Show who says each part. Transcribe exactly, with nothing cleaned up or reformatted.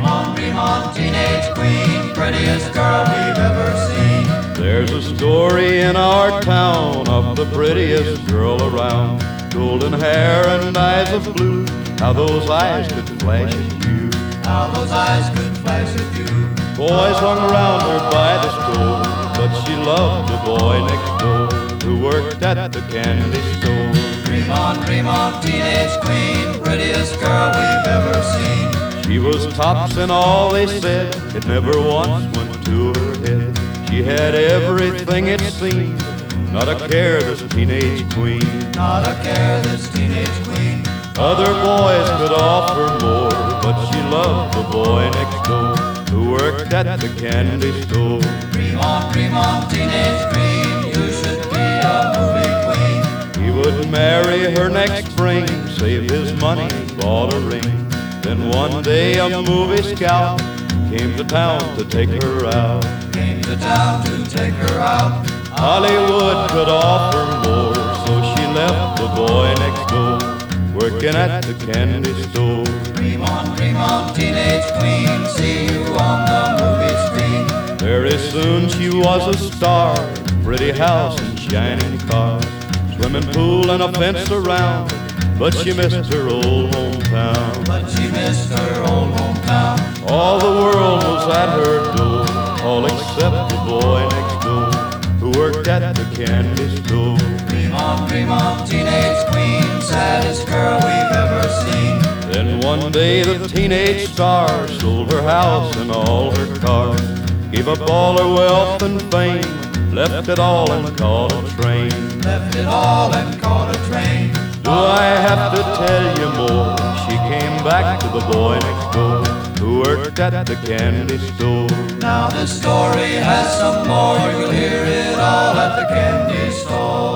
Speaker 1: Dream on, dream on, teenage queen, prettiest girl we've ever seen.
Speaker 2: There's a story in our town of the prettiest girl around. Golden hair and eyes of blue, how those eyes could flash at you.
Speaker 1: How those eyes could flash at you.
Speaker 2: Boys hung around her by the store, but she loved the boy next door who worked at the candy store.
Speaker 1: Dream on, dream on, teenage queen, prettiest girl we've ever seen.
Speaker 2: She was tops in all they said, it never once went to her head. She had everything it seemed, not a care this teenage queen.
Speaker 1: Not a care this teenage queen.
Speaker 2: Other boys could offer more, but she loved the boy next door who worked at the candy store.
Speaker 1: Dream on, dream on, teenage queen, you should be a movie queen.
Speaker 2: He would marry her next spring, save his money, bought a ring. Then one day a movie scout came to town to take her out.
Speaker 1: Came to town to take her out.
Speaker 2: Hollywood could offer more, so she left the boy next door, working at the candy store.
Speaker 1: Dream on, dream on, teenage queen, see you on the movie screen.
Speaker 2: Very soon she was a star, pretty house and shining cars, swimming pool and a fence around, but she missed her old hometown.
Speaker 1: But she missed her old hometown.
Speaker 2: All the world was at her door, all except the boy next door who worked at the candy store.
Speaker 1: Dream on, dream on, teenage queen, saddest girl we've ever seen.
Speaker 2: Then one day the teenage star sold her house and all her cars, gave up all her wealth and fame, left it all and caught a train.
Speaker 1: Left it all and caught a train.
Speaker 2: Do I have to tell you more? She came back to the boy next door who worked at the candy store.
Speaker 1: Now the story has some more, you'll hear it all at the candy store.